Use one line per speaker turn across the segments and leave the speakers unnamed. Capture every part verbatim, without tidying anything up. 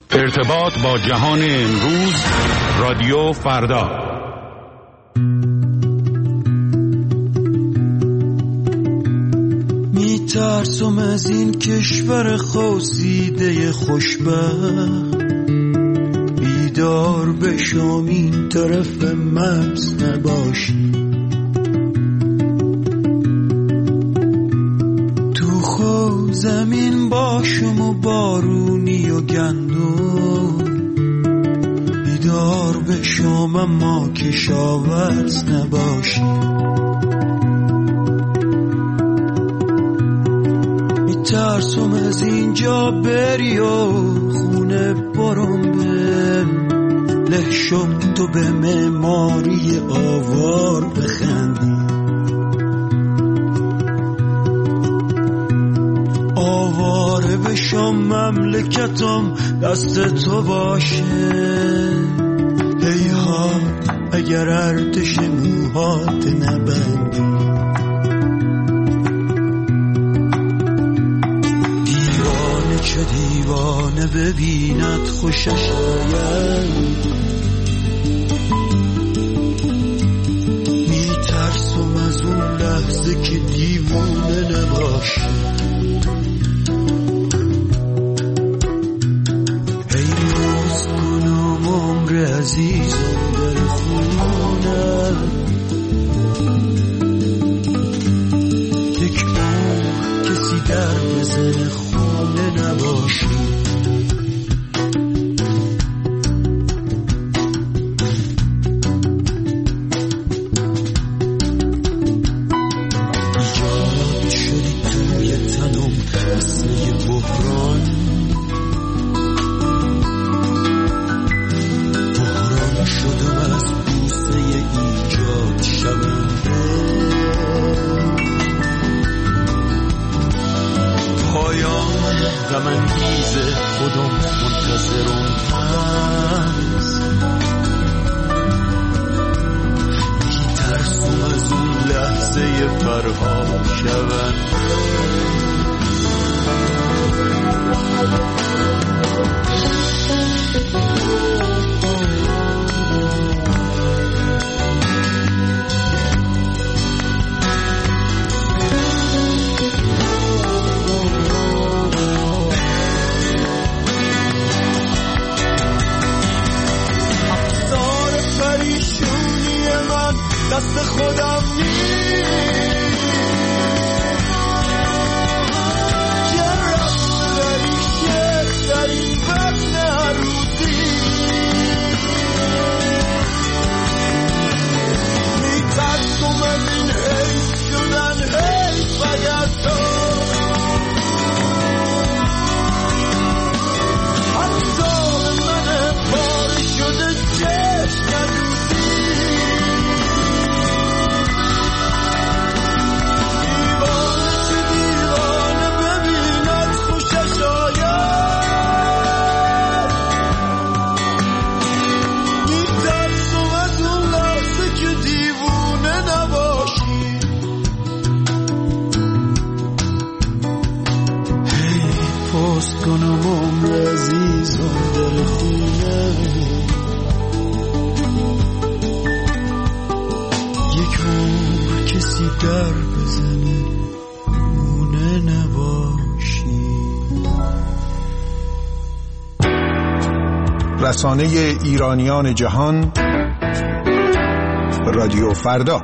ارتباط با جهان امروز، رادیو فردا.
میترسم از این کشور خواسیده خوشبخت، بیدار بشم این طرف مرز نباشی. تو خود زمین باشم و بارونی و گندم، بیدار بشم اما کشاورز نباشی. میترسم از اینجا بری و خونه برم بم، له شد تو به معماری آوار بخندی. آواره بشم مملکتم دست تو باشه، هیهات اگر ارتش موهات نبندی. دیوانه چه دیوانه ببیند خوشش آید، میترسم از اون لحظه که دیوانه نباشی. عزیزم در خونه یک بار کسی در بزن خونه نباشی. ایجاد شدی توی تنم مثل بحران، شدم از بوسه ایجاد شونده. پایان غم‌انگیز خودم منتظرم هست، میترسم از اون لحظه فرها شونده. دست خودم نیست که رفت دریشه در این وقت نروزی. میترسم از این حیف شدن حیف اگر تو حتی من پاره شده چشم ندوزی. کنم عمر عزیزم در خونه، یک عمر کسی در بزنه خونه نباشی.
رسانه ایرانیان جهان، رادیو فردا.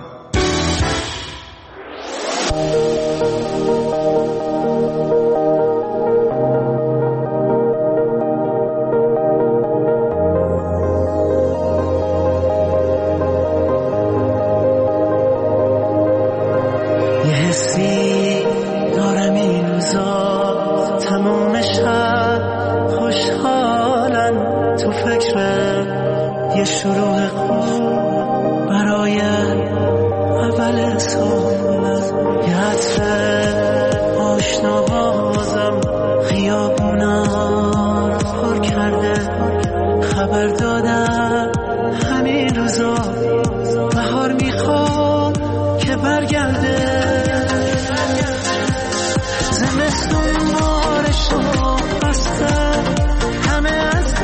زمستون بارشو بسته، همه از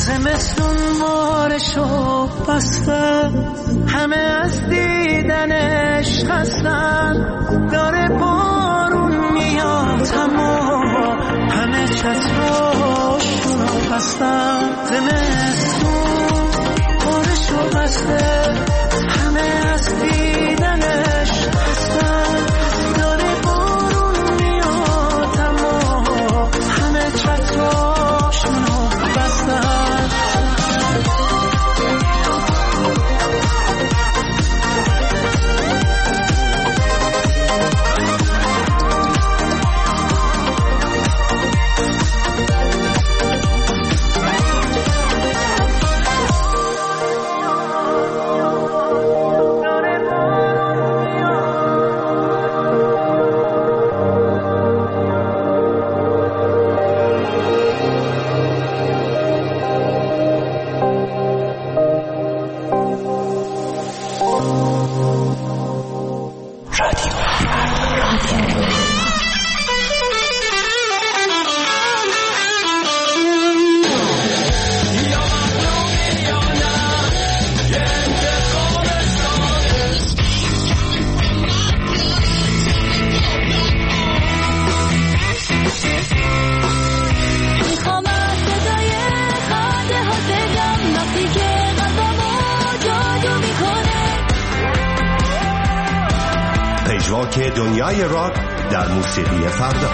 زمستون بارشو بسته، همه از دیدنش خستن، داره بارون میاد اما همه چتراشونو بستن. زمستون بارشو بسته، همه از دیدنش خستن، داره بارون میاد اما همه چتراشونو بستن.
که دنیای راک در موسیقی فردا.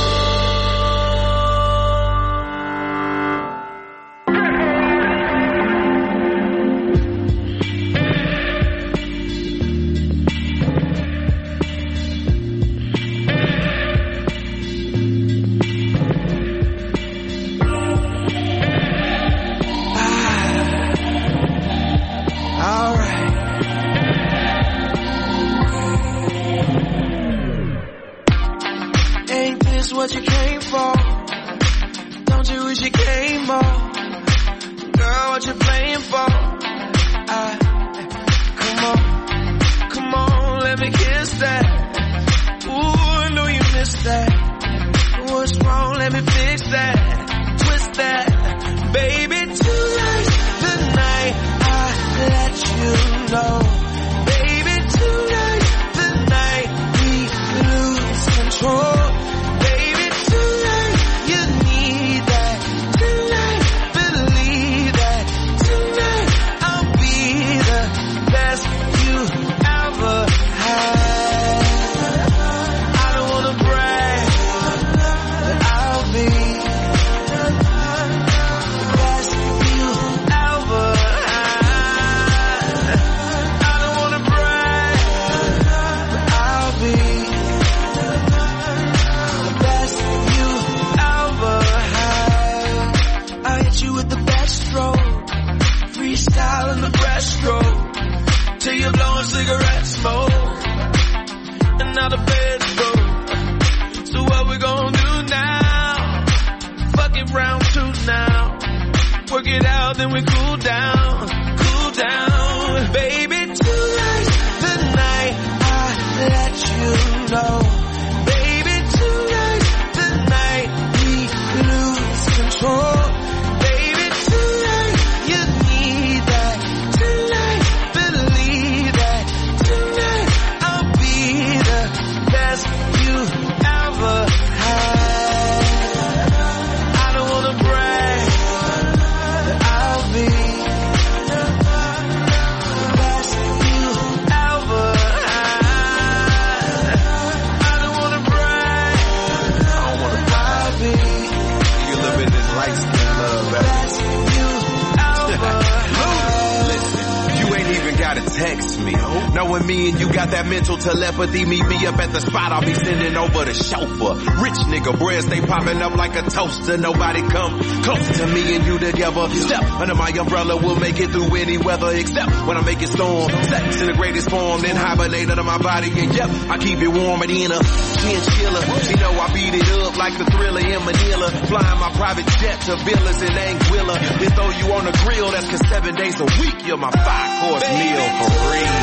Knowing me and you got that mental telepathy, meet me up at the spot, I'll be sending over the chauffeur. Rich nigga bread stay popping up like a toaster. Nobody come close to me and you together. Step under my umbrella, we'll make it through any weather, except when I make it storm. Sex in the greatest form, then hibernate under my body. And yep, I keep it warm and in a chinchilla. She know I beat it up like the Thriller in Manila. Flying my private jet to villas in Anguilla. Then throw you on the grill, that's cause seven days a week you're my five course meal for real.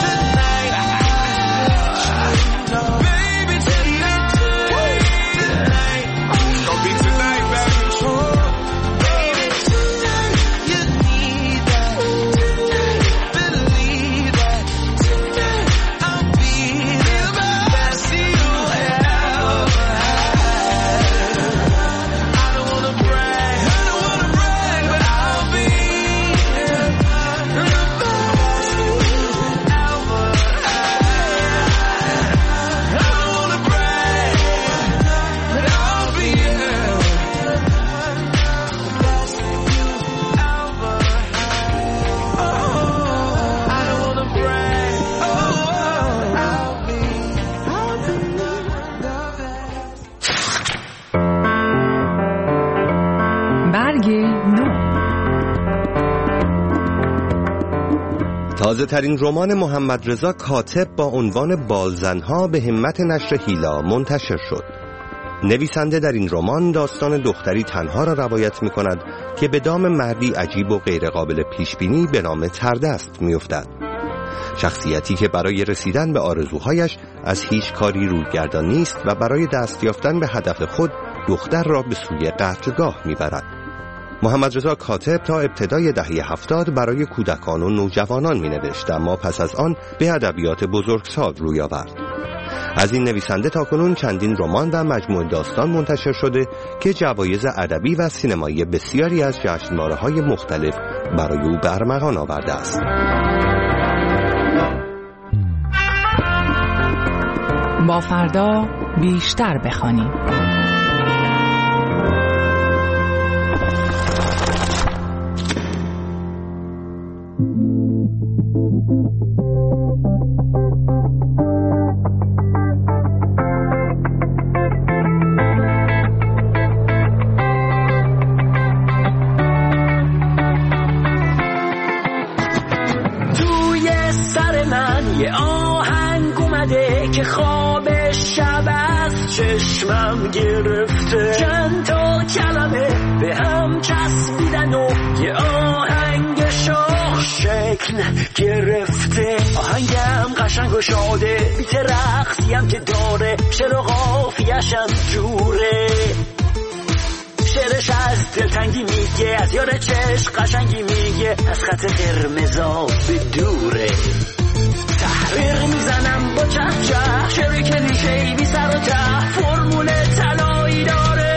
Baby, tonight, tonight, it's gonna be tonight, baby. Baby, tonight,
تازه ترین رمان محمد رضا کاتب با عنوان بالزنها به همت نشر هیلا منتشر شد. نویسنده در این رمان داستان دختری تنها را روایت می کند که به دام مردی عجیب و غیرقابل پیشبینی به نام تردست می افتد. شخصیتی که برای رسیدن به آرزوهایش از هیچ کاری رویگردان نیست و برای دست یافتن به هدف خود دختر را به سوی قتلگاه می برد. محمد رضا کاتب تا ابتدای دهه هفتاد برای کودکان و نوجوانان می نوشت، اما پس از آن به ادبیات بزرگسال روی آورد. از این نویسنده تاکنون چندین رمان و مجموعه داستان منتشر شده که جوایز ادبی و سینمایی بسیاری از جشنواره‌های مختلف برای او به ارمغان آورده است.
با فردا بیشتر بخوانیم.
که خواب شب از چشمم گرفته، چند تا کلمه به هم چسبیدن و یه آهنگ شاخ شکل گرفته. آهنگم قشنگ و شاده، بیت رقصیم که داره، شعر و قافیه‌شم جوره. شعرش از دلتنگی میگه، از یار چشم قشنگی میگه، از خط قرمزا به دوره. تحقیق میزنم با چه چه، شعر کلیشه‌ای بی سر و ته، فرمول طلایی داره.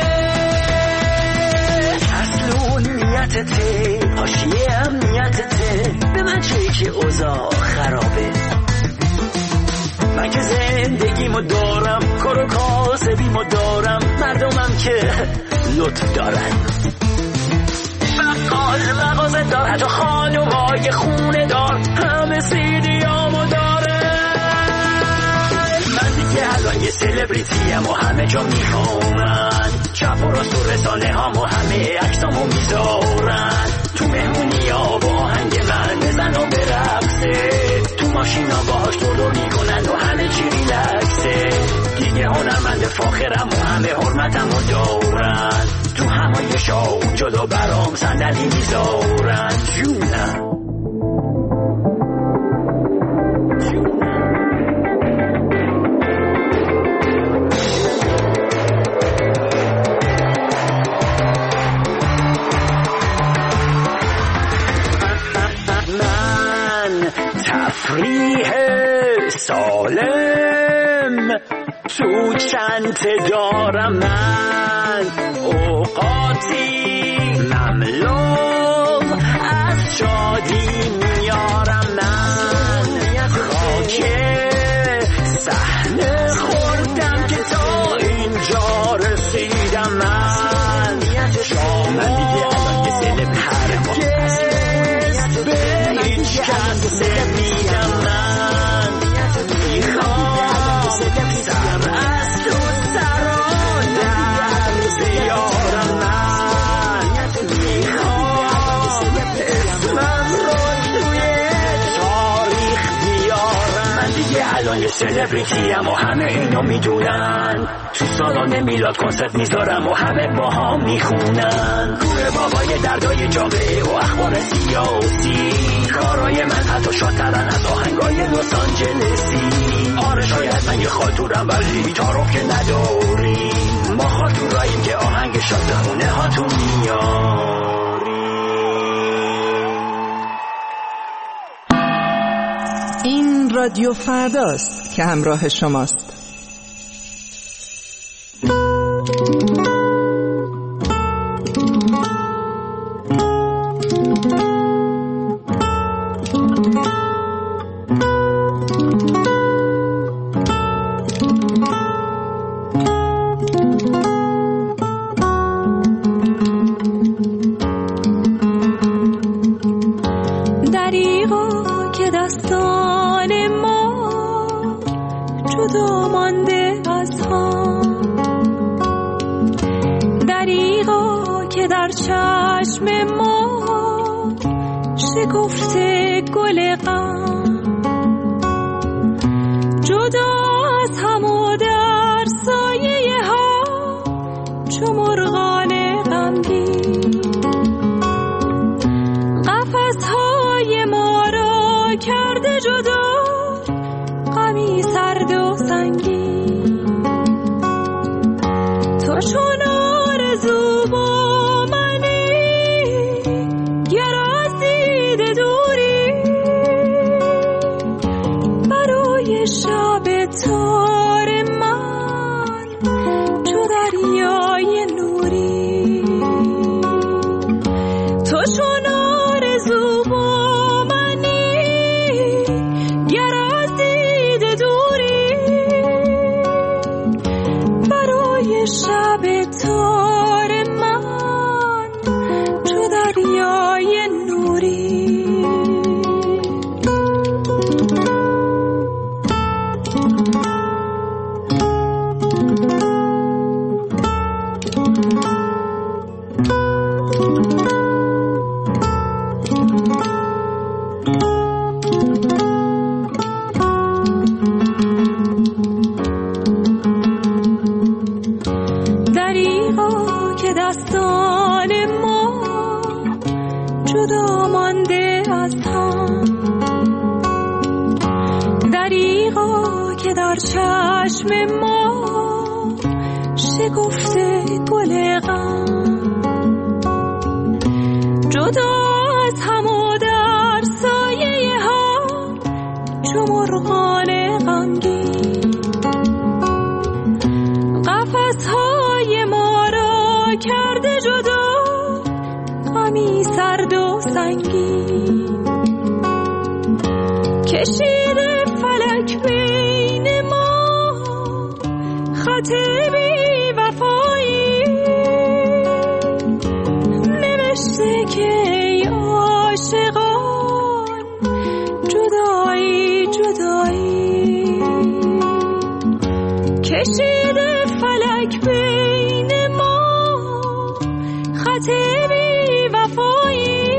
اصل اون نیتته، حاشیه هم نیتته، به من چه که اوضاع خرابه. من که زندگیمو دارم، کار و کاسبیمو دارم، مردمم که لطف دارن. بقال مغازه دار، حتی خانومای خونه دار، همه سیدیامو داره. من دیگه الان یه سلبریتیم و همه جا میخوامن، چپ و راست و رسانه هامو همه عکسامو میذارن. تو مهمونی ها با آهنگ من بزن و برقصه، تو ماشینا باهاش دور دور میکنن و همه چی ریلکسه. دیگه هنرمند فاخرم و همه حرمتمو دارن، تو همایشا اون جلو برام صندلی میذارن. جونم من تفریح سالم تو چند دارم، من اوقاتی مملو از شادی میارم. من خاک صحنه خوردم که تا اینجا رسیدم. من من دیگه الان یه سلب هرگز به هیچ کس نمیگم. من میخوام سر از تو سران در زیارم. من میخوام اسمم رو توی تاریخ بیارم. من دیگه الان یه سلبریتیم و همه اینو میدونن، تو سالن میلاد کنسرت میذارم و همه با هم میخونن. کوه بابای دردای جامعه و اخبار سیاسی، کارای من حتی شادترن از آهنگای لس آنجلسی. آره شاید من یه خاطورم ولی تعارف که نداریم، ما خاطوراییم که آهنگ شادمونه هاتون میاریم.
این رادیو فرداست که همراه شماست.
چشم ما شکفته گل غم، آرزو با منی، گر از دیده دوری، برای شب تار من چو دریای نوری. دریغا که دستان ما جدا مانده از هم، دریغا که در چشم ما شکفته گل غم، جدا از هم و در سایه هم چو مرغان غمگین، قفس های ما را کرده جدا غمی سرد و سنگین، کشیده فلک بین ما خط بی وفایی، نوشته که ای عاشقان جدایی جدایی، کشیده فلک بین ما خط بی وفایی،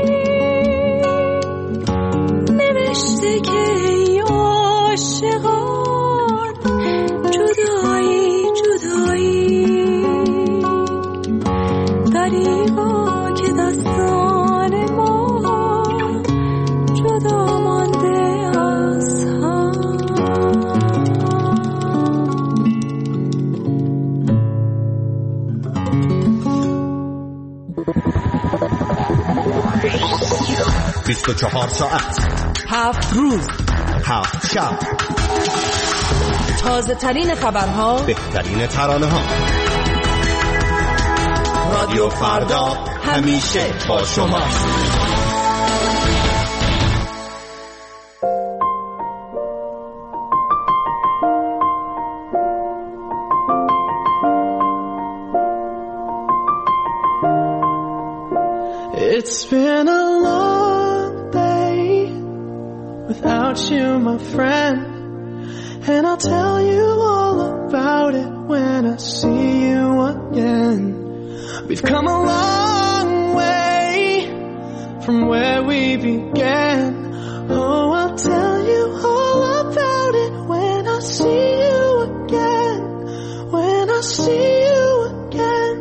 نوشته که ای عاشقان جدایی جدایی، دریغا که دستان ما جدا مانده از هم.
بیست و چهار ساعت،
هفت روز،
هفت شب،
تازه ترین خبرها،
بهترین ترانه ها. رادیو فردا همیشه با شما.
It's been a long day without you, my friend, and I'll tell you all about it when I see you again. We've come a long way from where we began. Oh, I'll tell you all about it when I see you again, when I see you again.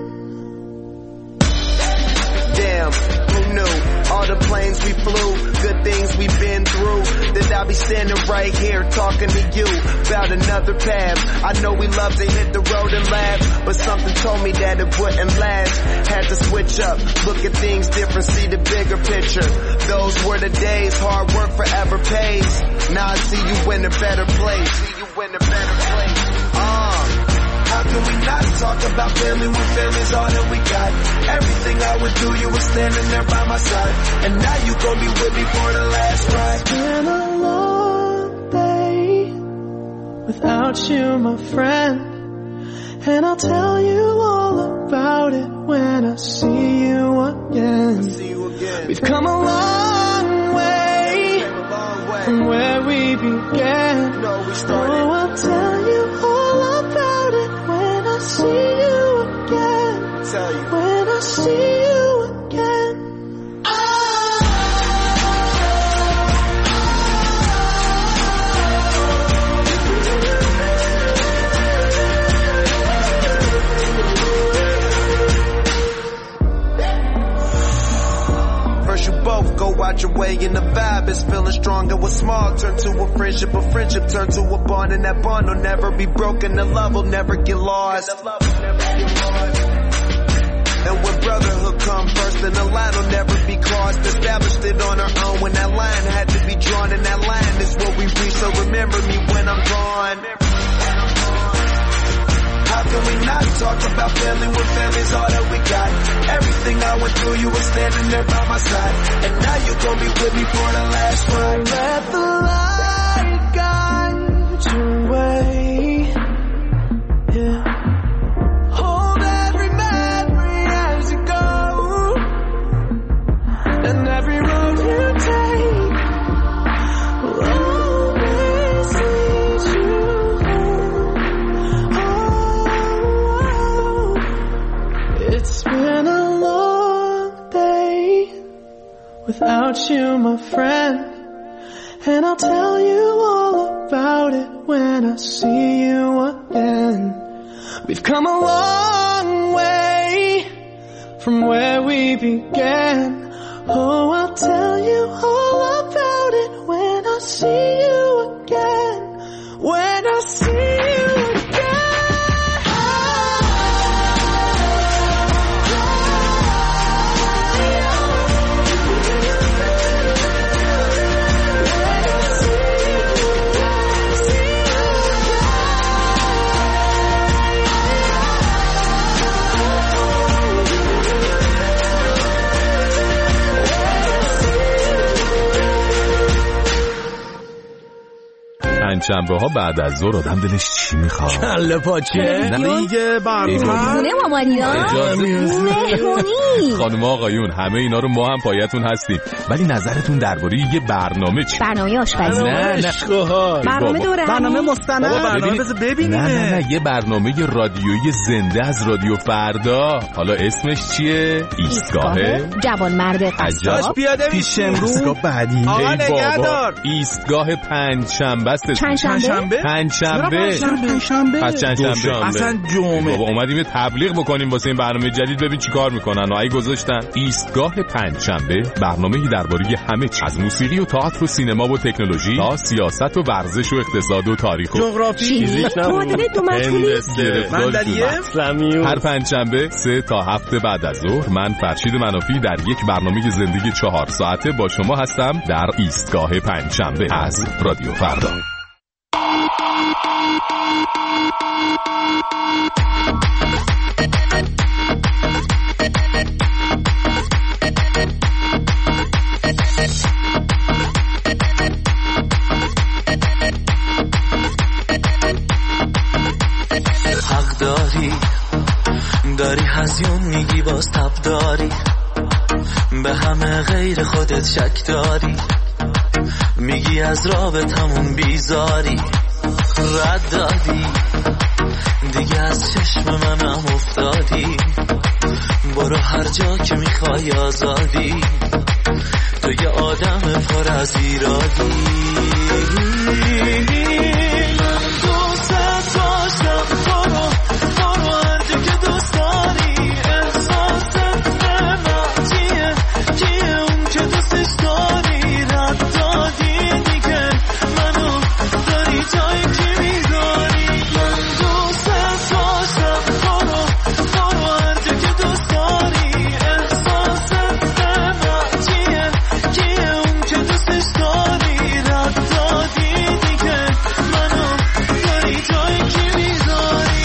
Damn, who knew? All the planes we flew, good things we've been through, that I'll be standing right here talking to you about another path. I know we love to hit the road and laugh, but something told me that it wouldn't last. Had to switch up, look at things different, see the bigger picture. Those were the days, hard work forever pays. Now I see you in a better place. See you in a better place. Uh, how can we not talk about family when family's all that we got? Everything I would do, you were standing there by my side, and now you gon' be with me for the last ride.
It's been a long day without you, my friend, and I'll tell you all about it when I see you again.
See you again.
We've come a long way,
A long way.
from where we began.
No, we started.
Oh, I'll tell you all about it when I see you again,
Tell you.
when I see you again.
First you both go out your way and the vibe is feeling strong, and what's small turn to a friendship, a friendship turn to a bond, and that bond will never be broken, the love will never get lost. And when brotherhood come first, then the line will never be crossed. Established it on our own when that line had to be drawn, and that line is what we reach, so remember me when I'm gone. How can we not talk about family when family's all that we got? Everything I went through, you were standing there by my side, and now you gonna be with me for the last ride.
Let the light guide your way. Yeah. Hold every memory as you go, and every road you take will always lead you home. Oh, it's been a long day without you, my friend, and I'll tell you all about it when I see you again. We've come a long way from where we began. Oh, I'll tell you all about it when I see you again. When I see you again.
پنجشنبه ها بعد از ظهر آدم دلش چی میخواد؟
کله پاچه دیگه برنامه
خونه مامانینا مهمونی.
خانم آقایون همه اینا رو ما هم پایتون هستیم، ولی نظرتون درباره یه برنامه چی؟
برنامه آشپزی.
نه نه
برنامه دوره
برنامه مستند. برنامه بذار ببینیم.
نه نه نه یه برنامه رادیویی زنده از رادیو فردا. حالا اسمش چیه؟ ایستگاه
جوانمرد قصاب.
پیاده میشیم رو
بعدی.
آقا نگهدار.
ایستگاه پنجشنبه است.
پنجشنبه؟
پنجشنبه.
پنجشنبه.
پس چندشنبه.
اصلا جمعه.
بابا اومدیم تبلیغ بکنیم واسه این برنامه جدید، ببین چیکار میکنن. و ای گذاشتن ایستگاه پنجشنبه، برنامه‌ای درباره همه چیز، از موسیقی و تئاتر و سینما و تکنولوژی تا سیاست و ورزش و اقتصاد و تاریخ و
جغرافی، فیزیک،
معادله دو مشغولی،
صنعتیه،
هر پنجشنبه سه تا هفت بعد از ظهر من فرشید منافی در یک برنامه زندگی چهار ساعته با شما هستم در ایستگاه پنجشنبه از رادیو فردا.
حق داری داری هزیون میگی باز تب داری، به همه غیر خودت شک داری، میگی از رابطمون بیزاری، رد دادی دیگه از چشم منم افتادی، برو هر جا که میخوای آزادی، تو یه آدم پر از ایرادی. من دوست داشتم برو برو هر جا که دوست داری، احساست من چیه کیه اون که دوستش داری، رد دادی دیگه منو داری جایی که میداری. من دوست داشتم برو برو هر جا که دوست داری، احساست من چیه کیه اون که دوستش داری، رد دادی دیگه منو داری جایی که میداری.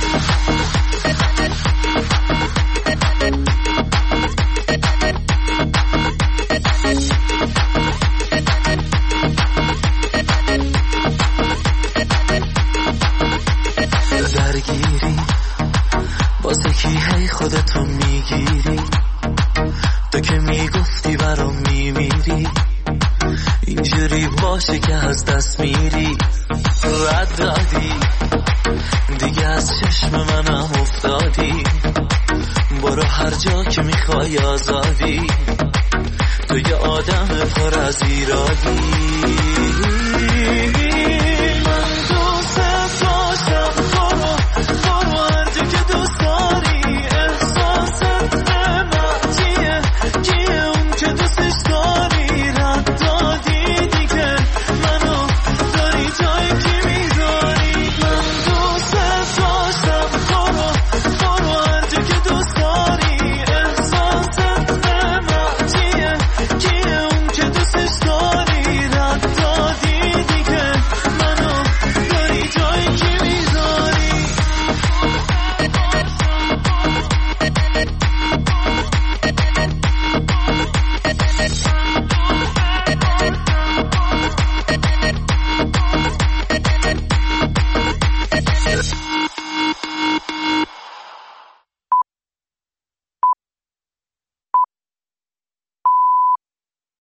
درگیری واسه کی هی خودتو میگیری، تو که میگفتی برام میمیری، اینجوری باشه که از دست میری، رد دادی دیگه از چشم منم افتادی، برو هر جا که میخوای آزادی، تو یه آدم پر از ایرادی.